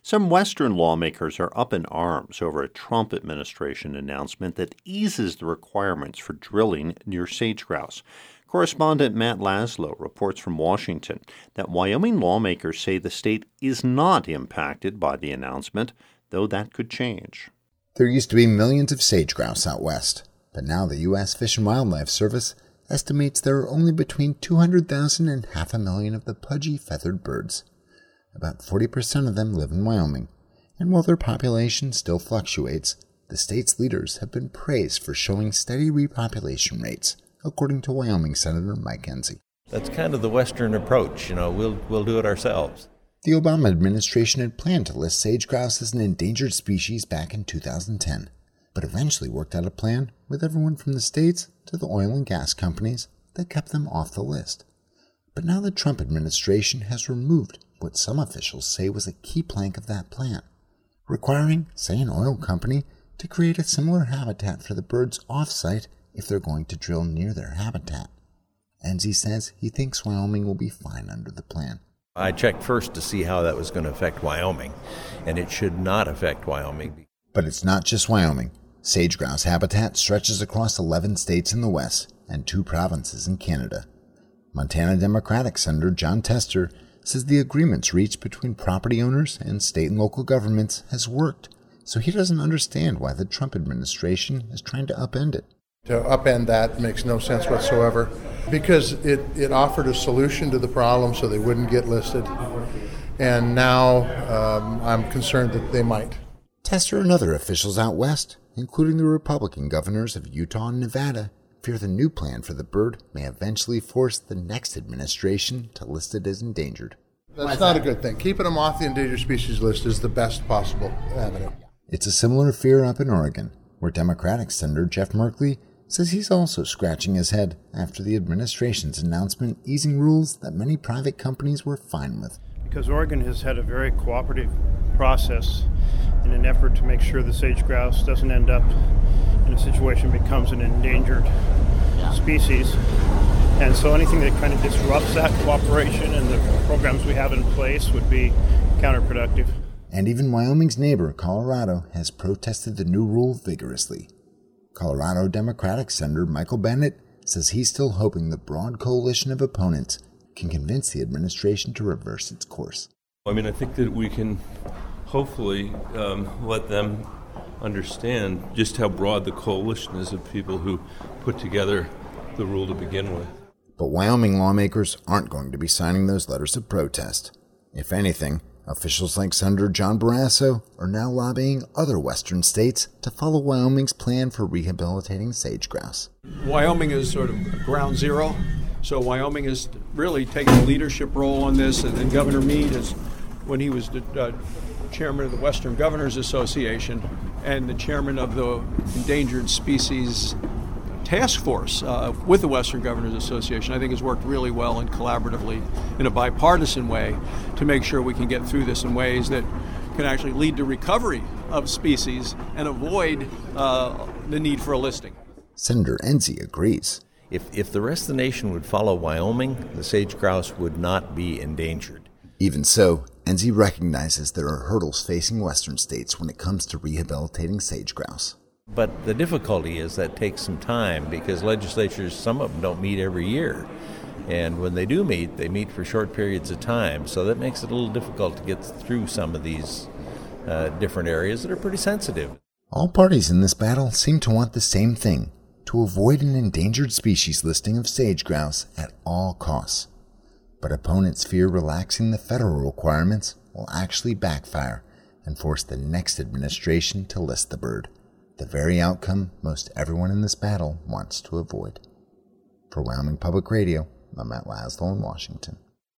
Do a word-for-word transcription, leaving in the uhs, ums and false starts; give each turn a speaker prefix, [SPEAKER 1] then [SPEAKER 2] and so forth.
[SPEAKER 1] Some Western lawmakers are up in arms over a Trump administration announcement that eases the requirements for drilling near sage grouse. Correspondent Matt Laslo reports from Washington that Wyoming lawmakers say the state is not impacted by the announcement, though that could change.
[SPEAKER 2] There used to be millions of sage grouse out west, but now the U S Fish and Wildlife Service estimates there are only between two hundred thousand and half a million of the pudgy feathered birds. About forty percent of them live in Wyoming, and while their population still fluctuates, the state's leaders have been praised for showing steady repopulation rates, according to Wyoming Senator Mike Enzi.
[SPEAKER 3] That's kind of the Western approach, you know, we'll we'll do it ourselves.
[SPEAKER 2] The Obama administration had planned to list sage grouse as an endangered species back in two thousand ten, but eventually worked out a plan with everyone from the states to the oil and gas companies that kept them off the list. But now the Trump administration has removed what some officials say was a key plank of that plan, requiring, say, an oil company to create a similar habitat for the birds off-site if they're going to drill near their habitat. Enzi says he thinks Wyoming will be fine under the plan.
[SPEAKER 3] I checked first to see how that was going to affect Wyoming, and it should not affect Wyoming.
[SPEAKER 2] But it's not just Wyoming. Sage grouse habitat stretches across eleven states in the West and two provinces in Canada. Montana Democratic Senator Jon Tester says the agreements reached between property owners and state and local governments has worked, so he doesn't understand why the Trump administration is trying to upend it.
[SPEAKER 4] To upend that makes no sense whatsoever, because it, it offered a solution to the problem so they wouldn't get listed, and now um, I'm concerned that they might.
[SPEAKER 2] Tester and other officials out west, including the Republican governors of Utah and Nevada, fear the new plan for the bird may eventually force the next administration to list it as endangered.
[SPEAKER 4] That's not a good thing. Keeping them off the endangered species list is the best possible avenue.
[SPEAKER 2] It's a similar fear up in Oregon, where Democratic Senator Jeff Merkley says he's also scratching his head after the administration's announcement easing rules that many private companies were fine with.
[SPEAKER 5] Because Oregon has had a very cooperative process in an effort to make sure the sage grouse doesn't end up in a situation that becomes an endangered species. And so anything that kind of disrupts that cooperation and the programs we have in place would be counterproductive.
[SPEAKER 2] And even Wyoming's neighbor, Colorado, has protested the new rule vigorously. Colorado Democratic Senator Michael Bennet says he's still hoping the broad coalition of opponents can convince the administration to reverse its course.
[SPEAKER 6] I mean, I think that we can hopefully um, let them understand just how broad the coalition is of people who put together the rule to begin with.
[SPEAKER 2] But Wyoming lawmakers aren't going to be signing those letters of protest. If anything, officials like Senator John Barrasso are now lobbying other western states to follow Wyoming's plan for rehabilitating sage grouse.
[SPEAKER 7] Wyoming is sort of ground zero, so Wyoming is really taking a leadership role on this, and then Governor Mead, is, when he was the uh, chairman of the Western Governors Association and the chairman of the Endangered Species Task Force uh, with the Western Governors Association, I think has worked really well and collaboratively in a bipartisan way to make sure we can get through this in ways that can actually lead to recovery of species and avoid uh, the need for a listing.
[SPEAKER 2] Senator Enzi agrees.
[SPEAKER 3] If, if the rest of the nation would follow Wyoming, the sage grouse would not be endangered.
[SPEAKER 2] Even so, Enzi recognizes there are hurdles facing western states when it comes to rehabilitating sage grouse.
[SPEAKER 3] But the difficulty is that takes some time because legislatures, some of them don't meet every year. And when they do meet, they meet for short periods of time. So that makes it a little difficult to get through some of these uh, different areas that are pretty sensitive.
[SPEAKER 2] All parties in this battle seem to want the same thing, to avoid an endangered species listing of sage grouse at all costs. But opponents fear relaxing the federal requirements will actually backfire and force the next administration to list the bird, the very outcome most everyone in this battle wants to avoid. For Wyoming Public Radio, I'm Matt Laslo in Washington.